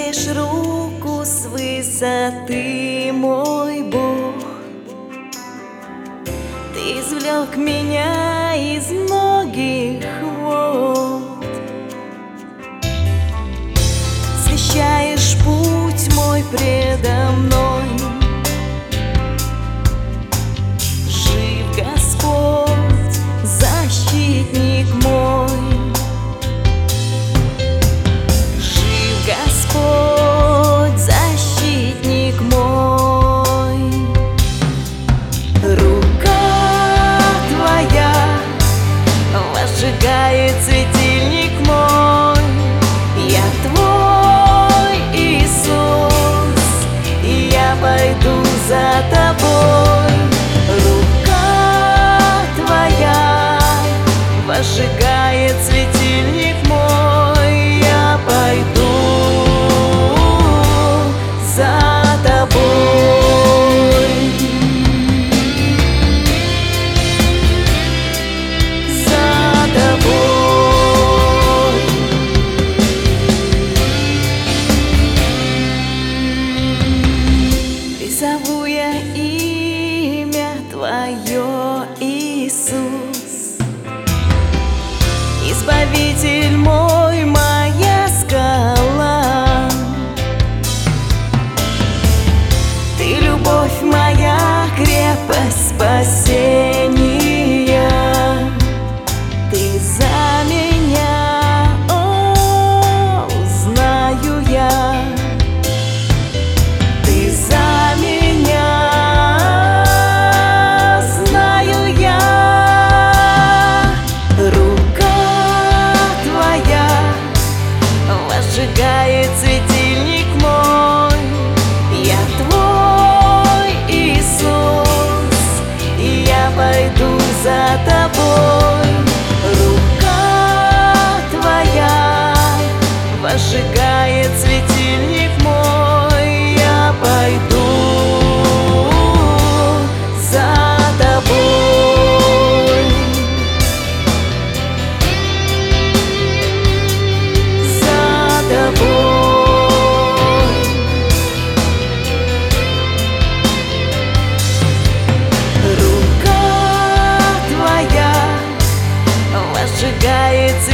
Поднимаешь руку с высоты, мой Бог. Ты извлек меня из многих вод. Освещаешь путь мой предо мной. Жив Господь, защитник мой. Господь, защитник мой. Рука Твоя возжигает светильник мой. Я Твой, Иисус, и я пойду за Тобой. Рука Твоя возжигает светильник мой. Я пойду за Тобой. За Тобой. Призову я имя Твое, Иисус, Избавитель мой, моя скала. Ты любовь моя, крепость спасения. Ты за меня, о, знаю я. Ты за меня, знаю я. Рука Твоя возжигает светильник мой. Я Твой, Иисус, и я пойду за Тобой. Рука Твоя возжигает светильник мой. Я пойду за Тобой. За Тобой. Рука Твоя возжигает